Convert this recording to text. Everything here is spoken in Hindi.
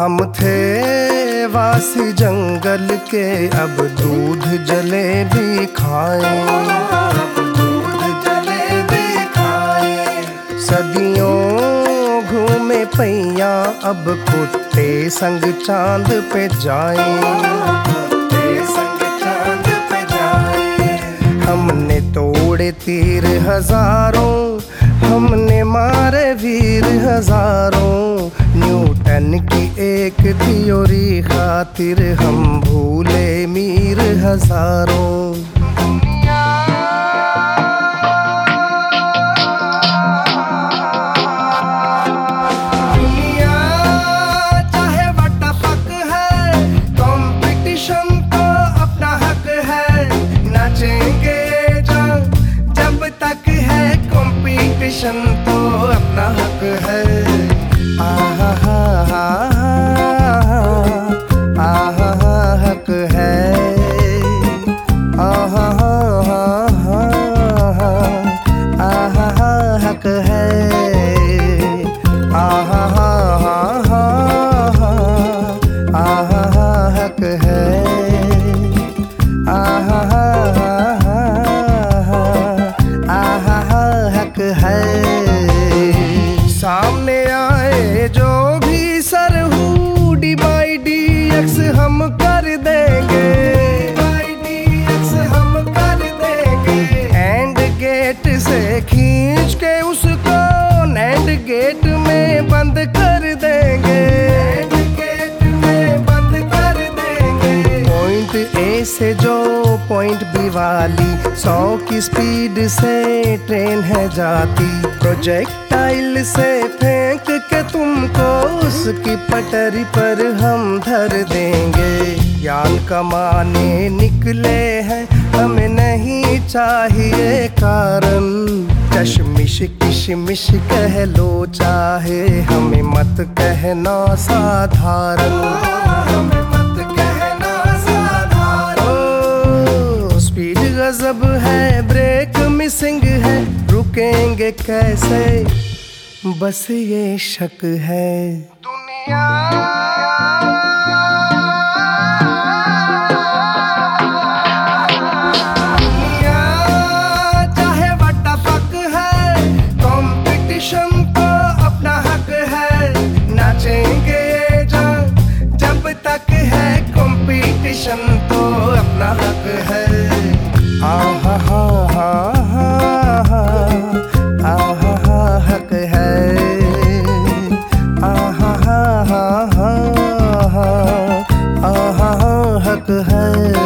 हम थे वासी जंगल के, अब दूध जलेबी खाएं, दूध जलेबी खाएं। सदियों घूमे पैया, अब कुत्ते संग चांद पे जाएं, कुत्ते संग चांद पे जाएं। हमने तोड़े तीर हजारों, हमने मारे वीर हजारों। न्यूटन की एक थ्योरी खातिर हम भूले मीर हजारों। दुनिया चाहे वटपक है, कंपटीशन तो अपना हक है। नाचेंगे जब तक है कंपटीशन तो अपना हक है। हक है, हक है, हक है, हक है। सामने आए जो भी सरहू, dy/dx हम कर देंगे, dy/dx हम कर देंगे। एंड गेट से खींच के उसको नैंड गेट में बंद कर देंगे, एंड गेट में बंद कर देंगे। पॉइंट ए से जो पॉइंट बी वाली 100 की स्पीड से ट्रेन है जाती। प्रोजेक्टाइल से फेंक के तुमको उसकी पटरी पर हम धर देंगे। ज्ञान कमाने निकले हैं, हमें नहीं चाहिए कारण। चश्मिश किशमिश कह लो चाहे, हमें मत कहना साधारण, हमें मत कहना साधारण। स्पीड गजब है, ब्रेक मिसिंग है, रुकेंगे कैसे बस ये शक है। दुनिया चाहे वटपक है, कंपटीशन तो अपना हक है। नाचेंगे जब तक है कंपटीशन तो अपना हक है। आहा हा हा हा, आहा हा हक है, आहा हा हा हा, आहा हक है।